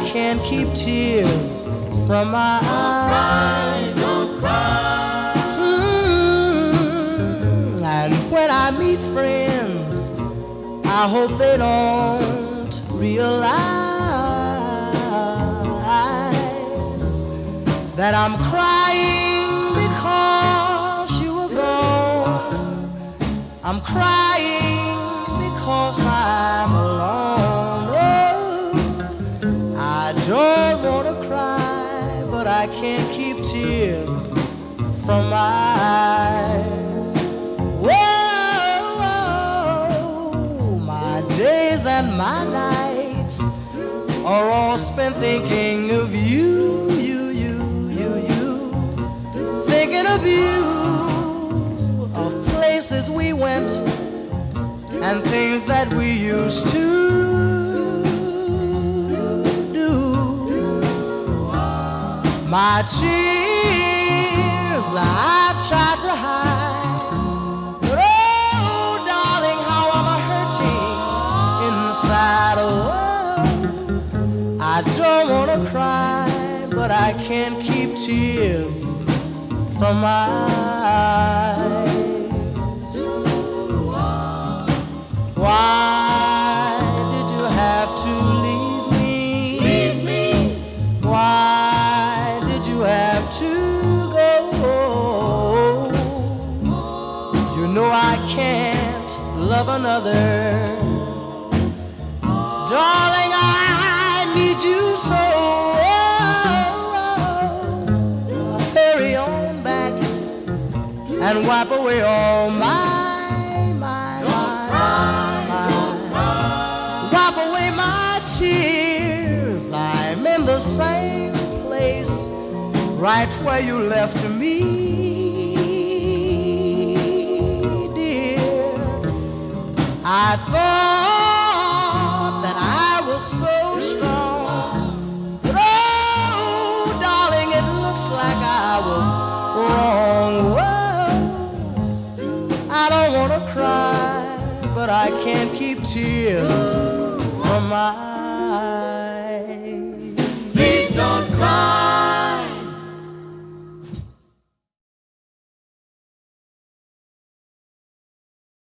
can't keep tears from my eyes. Don't cry. And when I meet friends, I hope they don't realize that I'm crying because you were gone. I'm crying because I'm alone. Oh, I don't want to cry, but I can't keep tears from my eyes. Whoa, my days and my nights are all spent thinking of you, thinking of you, of places we went and things that we used to do. My tears I've tried to hide, but oh, darling, how I'm hurting inside. Oh, I don't want to cry, but I can't keep tears from my eyes. Why did you have to leave me? Leave me. Why did you have to go? You know I can't love another. Darling, I need you so. Hurry on back and wipe away all my tears. I'm in the same place right where you left me, dear. I thought that I was so strong, but oh, darling, it looks like I was wrong. Well, I don't want to cry, but I can't keep tears from my eyes.